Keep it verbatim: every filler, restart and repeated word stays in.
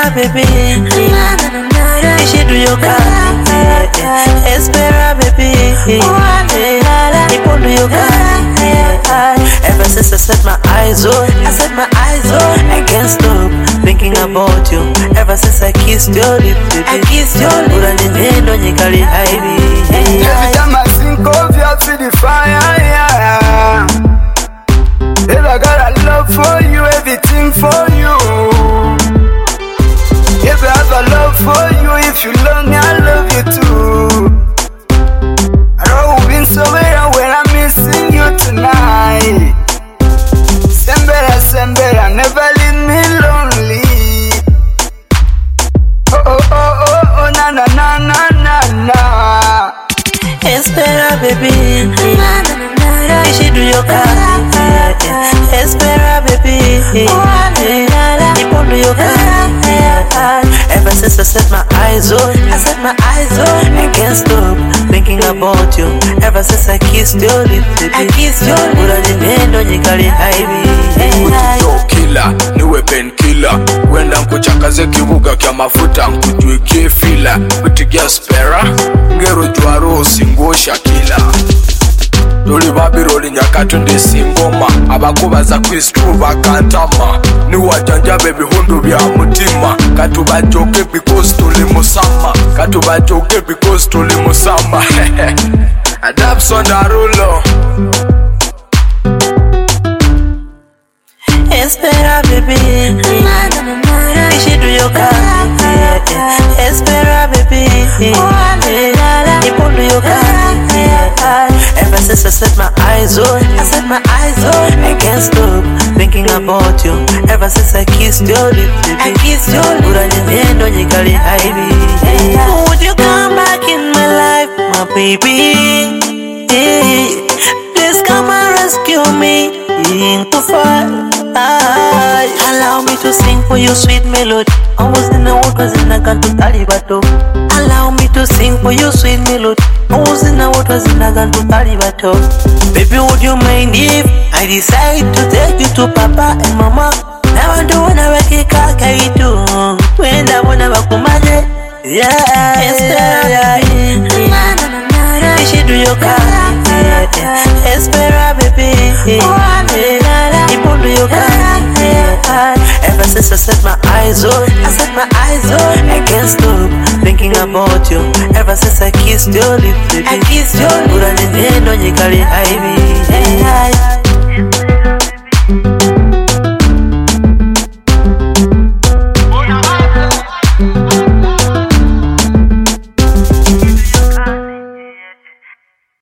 Espera, baby. Ishidu yokani. Espera, baby. Ipondu yokani. Ever since I set my eyes on, I set my eyes on. I can't stop thinking about you. Ever since I kissed your lips, baby. I kissed your lips. Uranendo nyikali haibi. Every time I think of you, I feel the fire, yeah. Baby, I got a love for you, everything for you. If I have a love for you, if you love me, I love you too. I don't been somewhere when I'm missing you tonight. Sembera, Sembera, never leave me lonely. Oh, oh, oh, oh, oh, na, na, na, na, na, na. Espera, baby. Ishidu yokani. Espera, baby. Ipondu yokani. Ever since I set my eyes on, I set my eyes on. I can't stop thinking about you. Ever since I kissed your lips, baby. I kissed your lips. Uranendo nyikali haibi. Yo killer, niwe pen killer. Wenda nkuchakaze kibuga kya mafuta nkujwe fila. Utigia spera, ngero jwaro singosha killer. Loli babiroli nyakatunde singoma. Abakubaza kristu bakantama. Niwajanja baby hundu bya mutima. Katuba joke because tuli musama. Katuba joke because tuli musama. Adapson darulo. Espera, baby. Ishidu yokani. Espera, baby. Ipondu yokani. Ever since I set my eyes on, I set my eyes on. I can't stop thinking about you. Ever since I kissed your lips, baby. I kissed your lips. Uranendo nyikali haibi. Would you come back in my life, my baby? Please come and rescue me into fire. Allow me to sing for you sweet melody. I was in the waters and I got to Talibato. Allow me to sing for you sweet melody. I was in the waters and I got to Talibato. Baby, would you mind if I decide to take you to Papa and Mama? Now I don't wanna work it carry too. When I wanna work with my day. Yeah, Espera, Ishidu yokani. Espera, baby. Ipondu yokani. Ever since I set my eyes on, I set my eyes on. I can't stop thinking about you. Ever since I kissed your lips, baby. I kissed your lips. Uranendo nyikali haibi.